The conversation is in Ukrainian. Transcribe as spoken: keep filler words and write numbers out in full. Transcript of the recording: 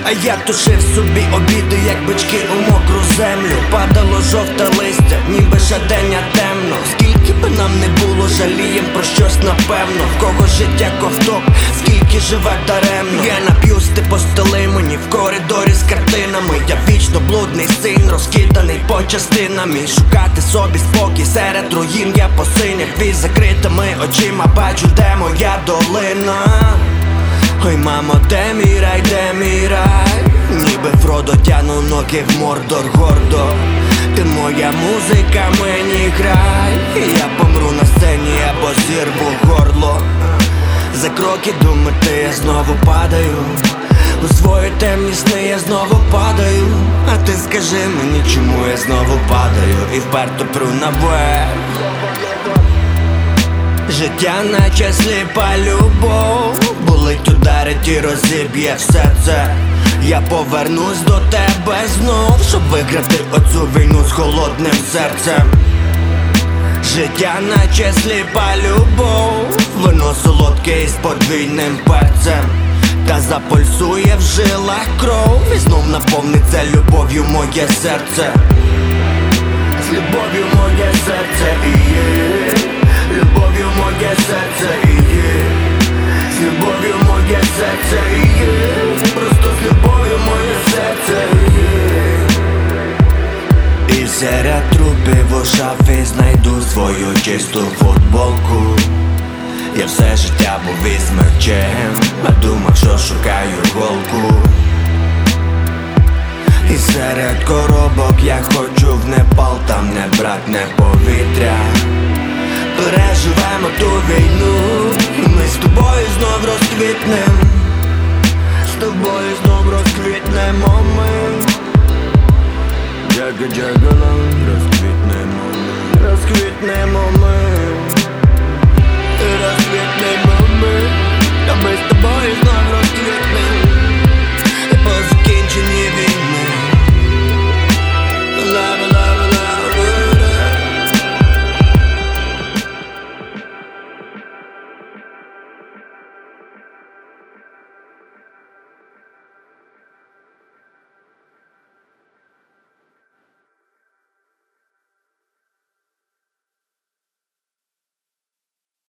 А я тушив собі обіди, як бички у мокру землю. Падало жовте листя, ніби щодення темно. Скільки би нам не було, жалієм про щось напевно. В кого життя ковток, скільки живе даремно. Я нап'юсь, ти постели мені в коридорі з картинами. Я вічно блудний син, розкиданий по частинам. І шукати собі спокій серед руїн я посиняв. І закритими очима бачу, де моя долина. Ой, мамо, де мій рай, де мій рай? Ніби Фродо тяну ноги в Мордор гордо. Ти моя музика, мені грай. І я помру на сцені або зірву горло. За кроки до мети я знову падаю. У свої темні сни я знову падаю. А ти скажи мені, чому я знову падаю і вперто пру наверх. Життя наче сліпа любов. Болить, ударить і розіб'є все це. Я повернусь до тебе знов, щоб виграти оцю війну з холодним серцем. Життя наче сліпа любов. Вино солодке із подвійним перцем. Та запульсує в жилах кров. І знов наповниться любов'ю моє серце. З любов'ю моє серце і є. Любов'ю моє серце і є. З любов'ю моє серце і є. Просто з любов'ю моє серце і є. І серед трупів у шафі знайду свою чисту футболку. Я все життя був із мечем, а думав, що шукаю голку. І серед коробок я хочу в Непал, там не бракне повітря. Переживемо ту війну, і ми з тобою знов розквітнем. З тобою знов розквітнемо ми. Джага-джага-лам, розквітнемо ми. Розквітнемо ми. Розквітнемо ми. Та ми з тобою